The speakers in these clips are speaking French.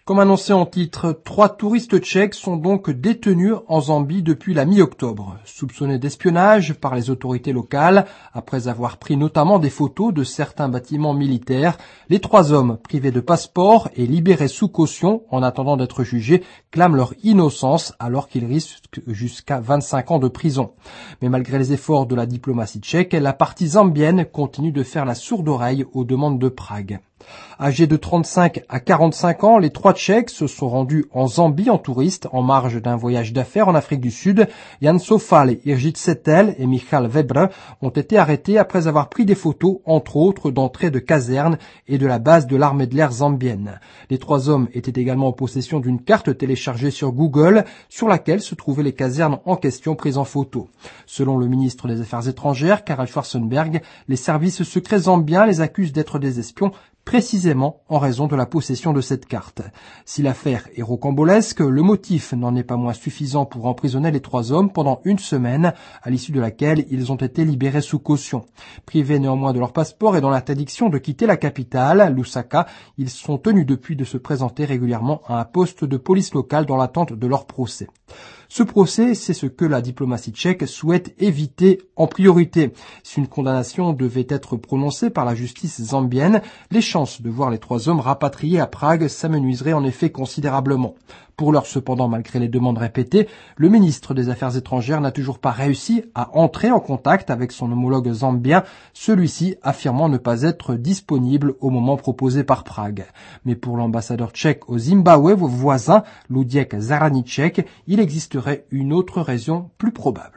Comme annoncé en titre, 3 touristes tchèques sont donc détenus en Zambie depuis la mi-octobre, soupçonnés d'espionnage par les autorités locales. Après avoir pris notamment des photos de certains bâtiments militaires, les 3 hommes privés de passeport et libérés sous caution en attendant d'être jugés clament leur innocence alors qu'ils risquent jusqu'à 25 ans de prison. Mais malgré les efforts de la diplomatie tchèque, la partie zambienne continue de faire la sourde oreille aux demandes de Prague. Âgés de 35 à 45 ans, les 3 Tchèques se sont rendus en Zambie en touriste en marge d'un voyage d'affaires en Afrique du Sud. Jan Sofal, Irjit Setel et Michal Weber ont été arrêtés après avoir pris des photos, entre autres, d'entrées de casernes et de la base de l'armée de l'air zambienne. Les 3 hommes étaient également en possession d'une carte téléchargée sur Google, sur laquelle se trouvaient les casernes en question prises en photo. Selon le ministre des Affaires étrangères, Karel Schwarzenberg, les services secrets zambiens les accusent d'être des espions précisément en raison de la possession de cette carte. Si l'affaire est rocambolesque, le motif n'en est pas moins suffisant pour emprisonner les 3 hommes pendant une semaine, à l'issue de laquelle ils ont été libérés sous caution. Privés néanmoins de leur passeport et dans l'interdiction de quitter la capitale, Lusaka, ils sont tenus depuis de se présenter régulièrement à un poste de police locale dans l'attente de leur procès. Ce procès, c'est ce que la diplomatie tchèque souhaite éviter en priorité. Si une condamnation devait être prononcée par la justice zambienne, les chances de voir les 3 hommes rapatriés à Prague s'amenuiseraient en effet considérablement. Pour l'heure cependant, malgré les demandes répétées, le ministre des Affaires étrangères n'a toujours pas réussi à entrer en contact avec son homologue zambien, celui-ci affirmant ne pas être disponible au moment proposé par Prague. Mais pour l'ambassadeur tchèque au Zimbabwe, voisin, Luděk Zaraníček, il existerait une autre raison plus probable.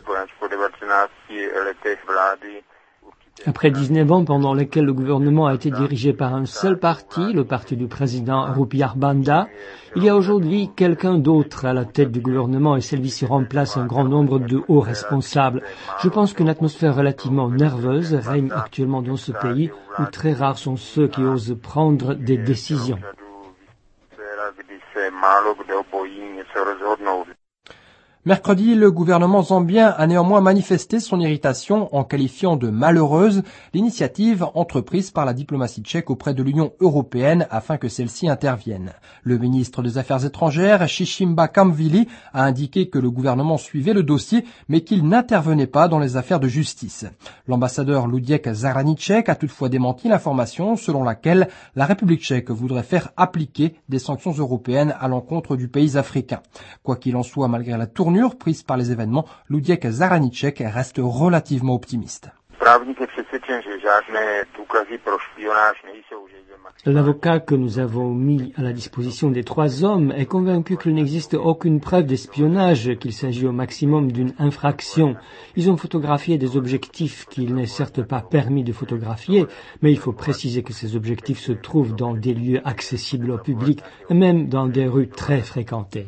Après 19 ans pendant lesquels le gouvernement a été dirigé par un seul parti, le parti du président Rupiah Banda, il y a aujourd'hui quelqu'un d'autre à la tête du gouvernement et celui-ci remplace un grand nombre de hauts responsables. Je pense qu'une atmosphère relativement nerveuse règne actuellement dans ce pays où très rares sont ceux qui osent prendre des décisions. Mercredi, le gouvernement zambien a néanmoins manifesté son irritation en qualifiant de malheureuse l'initiative entreprise par la diplomatie tchèque auprès de l'Union européenne afin que celle-ci intervienne. Le ministre des Affaires étrangères, Shishimba Kamvili, a indiqué que le gouvernement suivait le dossier mais qu'il n'intervenait pas dans les affaires de justice. L'ambassadeur Luděk Zaraníček a toutefois démenti l'information selon laquelle la République tchèque voudrait faire appliquer des sanctions européennes à l'encontre du pays africain. Quoi qu'il en soit, malgré la tournure prise par les événements, Luděk Zaraníček reste relativement optimiste. L'avocat que nous avons mis à la disposition des 3 hommes est convaincu qu'il n'existe aucune preuve d'espionnage, qu'il s'agit au maximum d'une infraction. Ils ont photographié des objectifs qu'il n'est certes pas permis de photographier, mais il faut préciser que ces objectifs se trouvent dans des lieux accessibles au public et même dans des rues très fréquentées.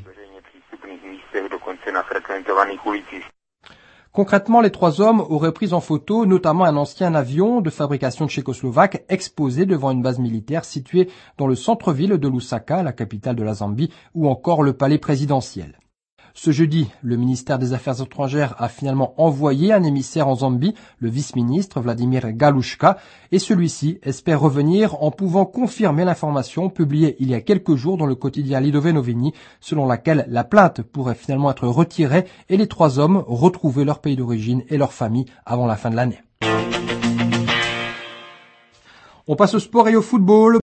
Concrètement, les 3 hommes auraient pris en photo notamment un ancien avion de fabrication tchécoslovaque exposé devant une base militaire située dans le centre-ville de Lusaka, la capitale de la Zambie, ou encore le palais présidentiel. Ce jeudi, le ministère des Affaires étrangères a finalement envoyé un émissaire en Zambie, le vice-ministre Vladimir Galushka, et celui-ci espère revenir en pouvant confirmer l'information publiée il y a quelques jours dans le quotidien Lidové Noviny, selon laquelle la plainte pourrait finalement être retirée et les 3 hommes retrouver leur pays d'origine et leur famille avant la fin de l'année. On passe au sport et au football.